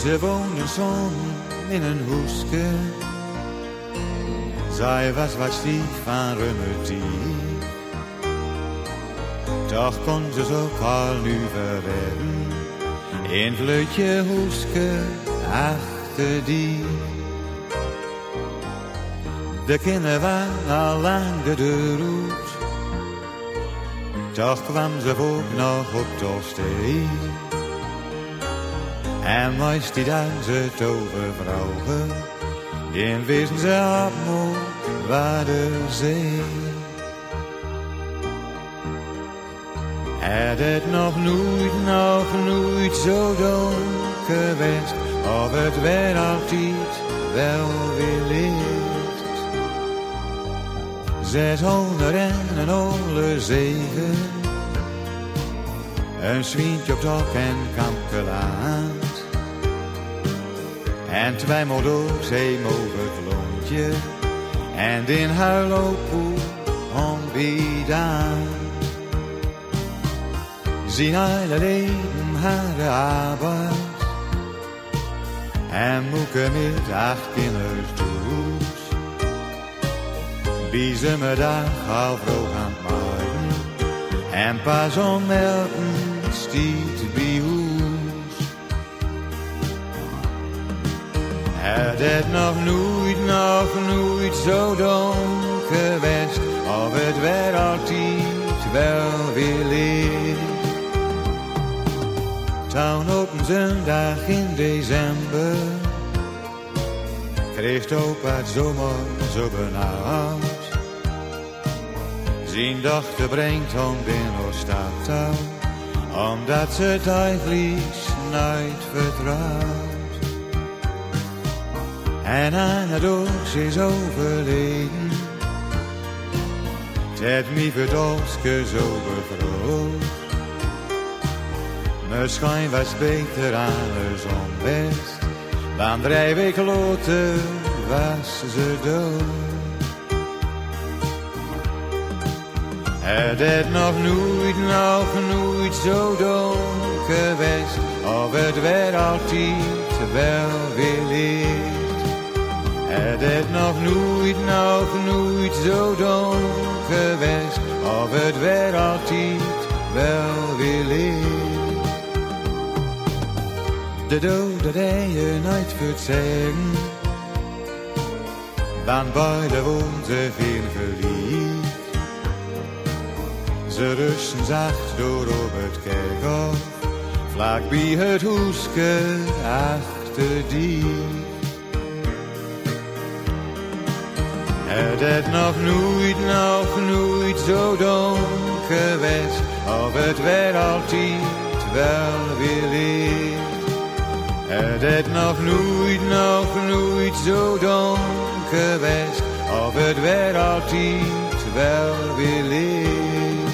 Ze woonden samen in een hoeske. Zij was wat stief van remedie. Toch kon ze zo al nu verredden. In vleutje hoeske achter die. De kinderen waren al lang de deur uit. Toch kwam ze ook nog op Tolstee. En meest die duizend tovervrouwen, die wisten ze op moe waar de zee. Het het nog nooit zo donker geweest, of het werd altijd wel weer licht. 600 en een olle zegen, een zwientje op tok en kampkelaand. En 2 modozeem over het lontje, en in huilopoe onbidaan. Zien hele leven haar arbeid, en moeke met 8 kinders doet. Wie ze me dag al vroeg aan het maken, en pas om melken stiet bij hoes. Het het nog nooit zo donker geweest, of het werd altijd wel weer licht. Toen op een zondag in december kreeg opa het zomer zo benauwd. Zijn dochter brengt hem binnen stad, omdat ze het eigenlijk nooit vertrouwt. En aan het oog is overleden, het mij verdolske zo bevroot. Misschien was het beter andersom best, want 3 weken later was ze dood. Het het nog nooit zo donker geweest, of het werd altijd wel weer licht. Het het nog nooit zo donker geweest, of het werd altijd wel weer licht. De dood dat hij je nooit kunt zeggen, want beide woonden ze veel verliefd. Ze rusten zacht door op het kerkhof, vlak bij het hoeske achter die. Het het nog nooit zo donker geweest, of het werd altijd wel weer licht. Het het nog nooit zo donker geweest, of het werd altijd wel weer licht.